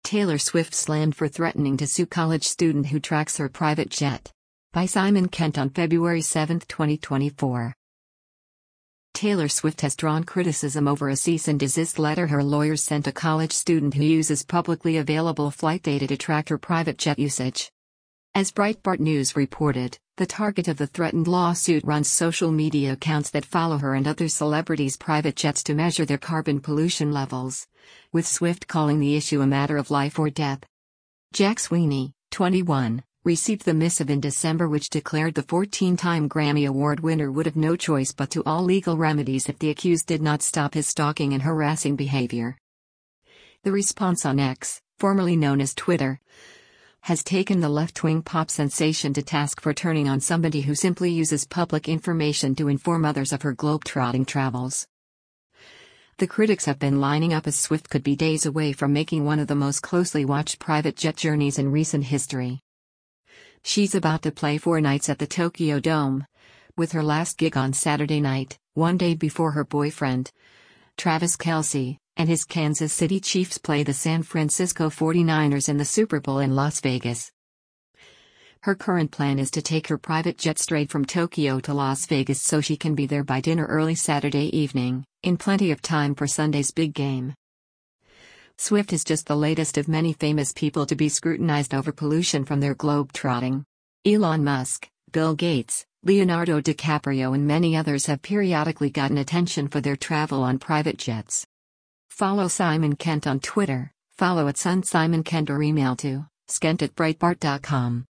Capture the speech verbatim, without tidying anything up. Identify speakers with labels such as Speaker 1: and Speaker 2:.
Speaker 1: Taylor Swift slammed for threatening to sue college student who tracks her private jet. By Simon Kent on February seventh, twenty twenty-four. Taylor Swift has drawn criticism over a cease and desist letter her lawyers sent a college student who uses publicly available flight data to track her private jet usage. As Breitbart News reported, the target of the threatened lawsuit runs social media accounts that follow her and other celebrities' private jets to measure their carbon pollution levels, with Swift calling the issue a matter of life or death. Jack Sweeney, twenty-one, received the missive in December, which declared the fourteen-time Grammy Award winner would have no choice but to all legal remedies if the accused did not stop his stalking and harassing behavior. The response on X, formerly known as Twitter, has taken the left-wing pop sensation to task for turning on somebody who simply uses public information to inform others of her globe-trotting travels. The critics have been lining up as Swift could be days away from making one of the most closely watched private jet journeys in recent history. She's about to play four nights at the Tokyo Dome, with her last gig on Saturday night, one day before her boyfriend, Travis Kelce, and his Kansas City Chiefs play the San Francisco forty-niners in the Super Bowl in Las Vegas. Her current plan is to take her private jet straight from Tokyo to Las Vegas so she can be there by dinner early Saturday evening, in plenty of time for Sunday's big game. Swift is just the latest of many famous people to be scrutinized over pollution from their globe-trotting. Elon Musk, Bill Gates, Leonardo DiCaprio and many others have periodically gotten attention for their travel on private jets. Follow Simon Kent on Twitter, follow at Sun Simon Kent or email to skent at breitbart dot com.